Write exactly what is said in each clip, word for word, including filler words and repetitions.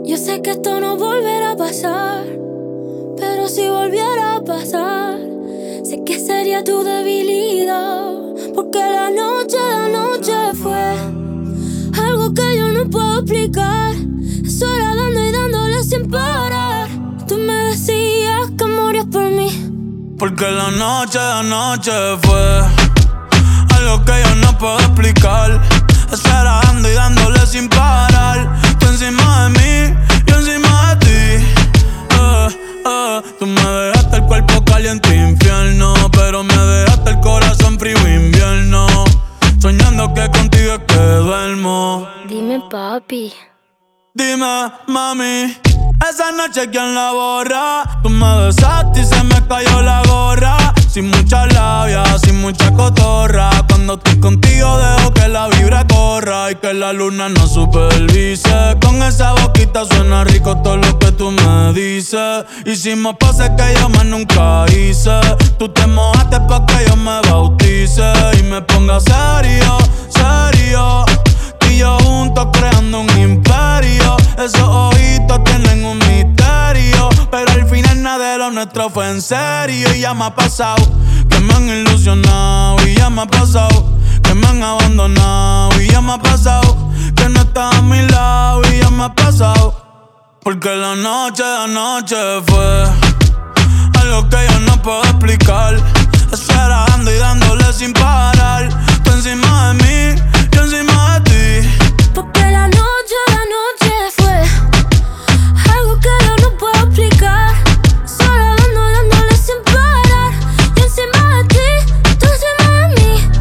Yo sé que esto no volverá a pasar, pero si volviera a pasar, sé que sería tu debilidad. Porque la noche de anoche fue algo que yo no puedo explicar. Eso era dando y dándole sin parar. Tú me decías que morías por mí. Porque la noche de anoche fue algo que yo no puedo explicar. Eso era dando y dándole sin parar. Tú encima de mí, yo encima de ti. eh, eh. Tú me dejaste el cuerpo caliente infierno, pero me dejaste el corazón frío invierno. Soñando que contigo es que duermo. Dime, papi. Dime, mami, esa noche ¿quién la borra? Tú me besaste y se me cayó la gorra. Sin mucha labia, sin mucha cotorra. Cuando estoy contigo dejo que la vibra corra y que la luna no supervise. Con esa boquita suena rico todo lo que tú me dices. Hicimos poses que yo más nunca hice. Tú te mojaste pa' que yo me bautice y me ponga serio, serio. Tú y yo juntos creando un imperio. Esos ojitos tienen un misterio, pero al final nada de lo nuestro fue en serio. Y ya me ha pasado que me han ilusionado. Y ya me ha pasado que me han abandonado. Y ya me ha pasado que no estás a mi lado. Y ya me ha pasado porque la noche de anoche fue algo que yo no puedo explicar. Eso era dando y dándole sin parar. Tú encima de mí, yo encima de ti. Porque la noche de anoche fue algo que yo no puedo explicar. Solo dando, dándole sin parar. Yo encima de ti, tú encima de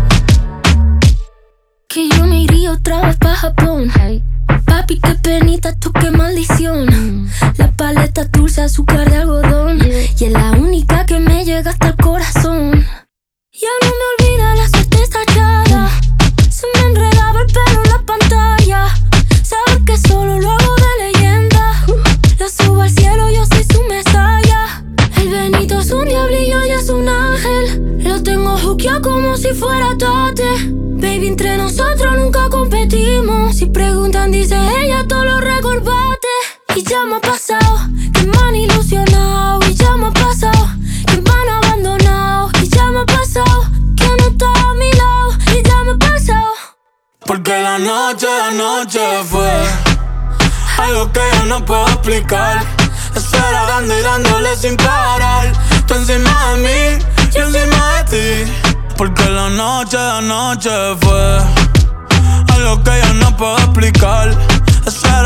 mí. Que yo me iría otra vez pa' Japón. Hey. Papi, qué penita, tú qué maldición. mm. La paleta dulce, azúcar de algodón. yeah. Y es la única que me llega hasta el corazón. Ya no me olvida la suerte estallada. Se me enredaba el pelo en la pantalla. Sabes que solo lo hago de leyenda. Lo subo al cielo, yo soy su mesaya. El Benito es un diablillo y es un ángel. Lo tengo juqueado como si fuera Tate. Baby, entre nosotros nunca competimos. Si preguntan, dice ella, todo lo recordate. Y ya me ha pasado que me han ilusionado. Y ya me ha pasado que me han abandonado. Y ya me ha pasado que no está a mi lado. Y ya me ha pasado porque la noche de anoche fue algo que yo no puedo explicar. Eso era dando y dándole sin parar. Tú encima de mí, yo encima de ti. Porque la noche de anoche fue algo que yo no puedo explicar. Eso